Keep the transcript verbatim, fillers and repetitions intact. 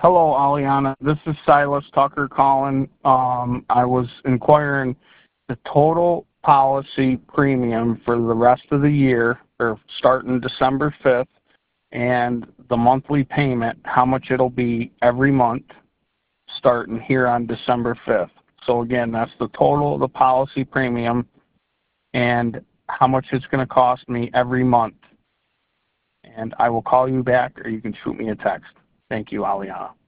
Hello, Aliana. This is Silas Tucker calling. Um, I was inquiring the total policy premium for the rest of the year, or starting December fifth, and the monthly payment, how much it'll be every month starting here on December fifth. So again, that's the total of the policy premium and how much it's going to cost me every month. And I will call you back, or you can shoot me a text. Thank you, Aliana.